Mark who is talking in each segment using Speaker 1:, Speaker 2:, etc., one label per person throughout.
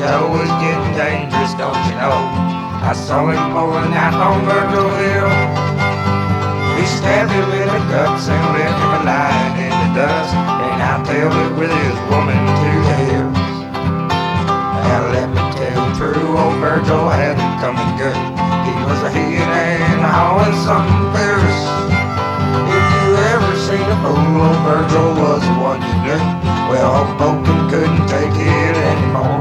Speaker 1: Joe was getting dangerous, don't you know? I saw him pulling out on Virgil Hill. He stabbed him in the guts and left him lying in the dust, and I filled it with his woman to the hills. Now let me tell you true, old Virgil had it coming good. He was a heat and hauling something fierce. If you ever seen a fool, old Virgil was the one you knew. Well, Hoboken couldn't take it anymore.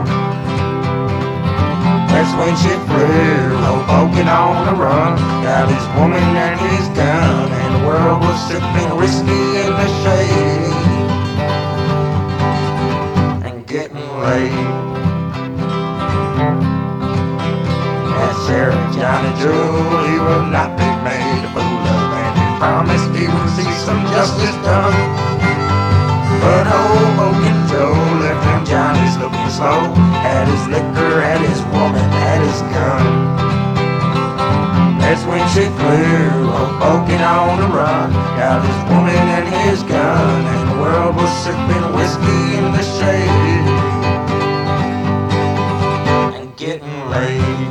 Speaker 1: That's when she flew, Hoboken on the run, got his woman and his gun, and the world was sipping whiskey in the shade and getting laid. That Sheriff Johnny Jewel, he will not be made a fool of, and he promised he would see some justice done. But Hoboken Joe left them Johnnies looking slow, had his liquor, had his woman, had his gun. That's when she flew, Hoboken on the run, got his woman and his gun, and the world was sipping whiskey in the shade and getting laid.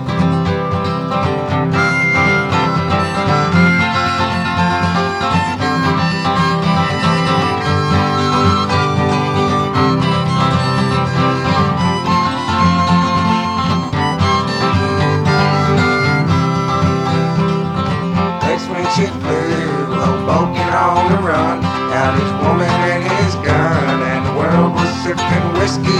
Speaker 1: She flew, Hoboken on the run, got his woman and his gun, and the world was sipping whiskey